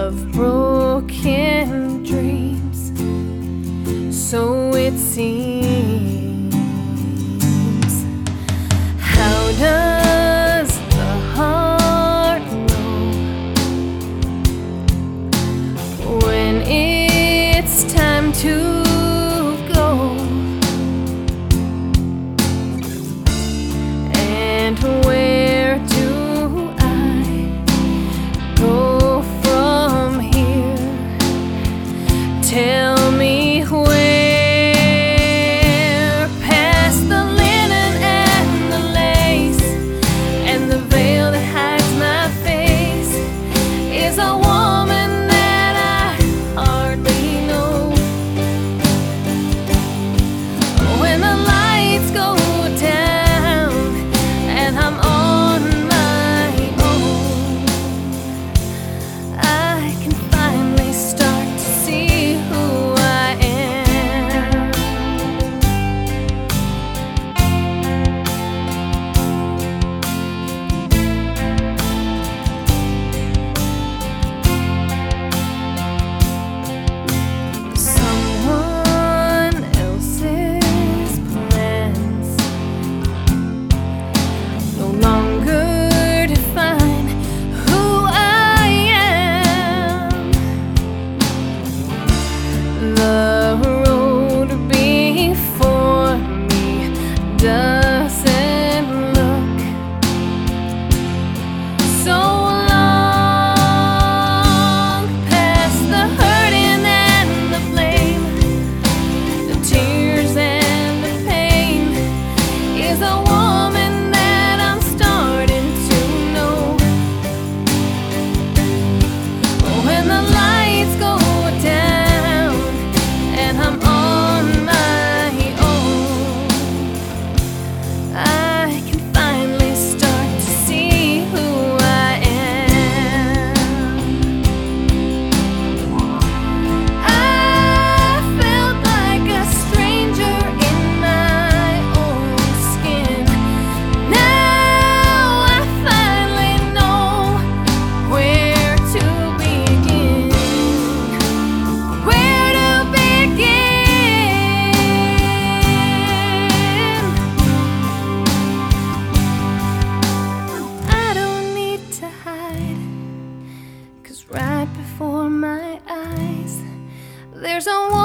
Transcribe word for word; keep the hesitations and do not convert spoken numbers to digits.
of broken dreams, so it seems. How does the heart know when it's time to go? And where do I go from here? Tell me where. Past the linen and the lace and the veil that hides my face is a woman that I hardly know. When the lights go down and I'm on my own, I can finally start to see who I am. Someone else's plans no longer define who I am. The road before me doesn't look so long. Past the hurting and the blame, the tears and the pain is a woman that I'm starting to know. When the lights go down and I'm on my own, I can finally start to see who I am. I felt like a stranger in my own skin. Now I finally know where to begin. Where to begin? I don't need to hide, 'cause right before my eyes there's a woman